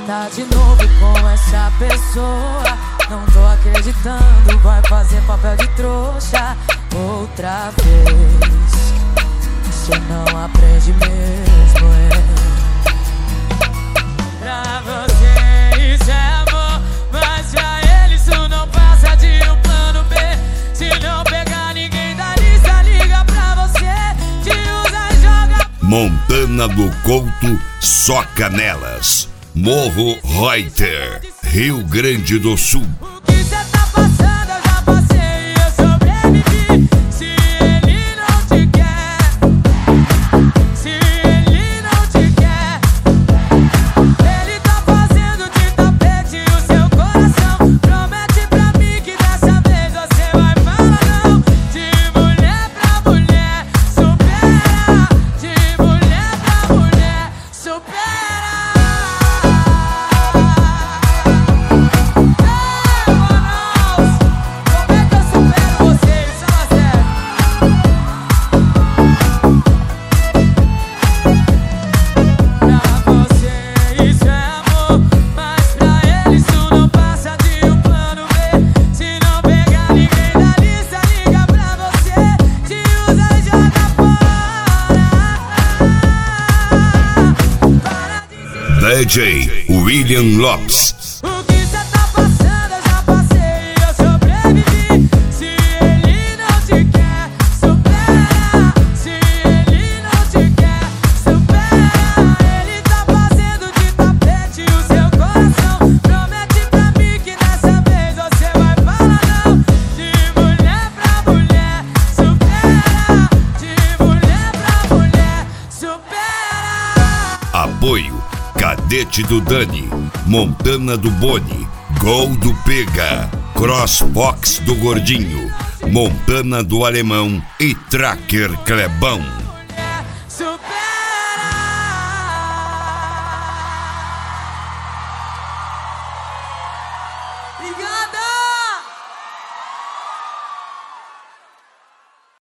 Tá de novo com essa pessoa, não tô acreditando, vai fazer papel de trouxa outra vez. Você não aprende mesmo, Pra você isso é amor, mas pra ele isso não passa de um plano B. Se não pegar ninguém da lista, liga pra você, te usa e joga. Montana do Couto, só canelas. Morro Reuter, Rio Grande do Sul. O que cê tá passando eu já passei e eu sobrevivi. Se ele não te quer, se ele não te quer, ele tá fazendo de tapete o seu coração. Promete pra mim que dessa vez você vai falar não. De mulher pra mulher, supera. De mulher pra mulher, supera. DJ William Lopes. O que cê tá passando eu já passei e eu sobrevivi. Se ele não te quer, supera. Se ele não te quer, supera. Ele tá fazendo de tapete o seu coração. Promete pra mim que dessa vez você vai falar não. De mulher pra mulher, supera. De mulher pra mulher, supera. Apoio Cadete do Dani, Montana do Boni, Gol do Pega, Crossbox do Gordinho, Montana do Alemão e Tracker Clebão. Obrigado!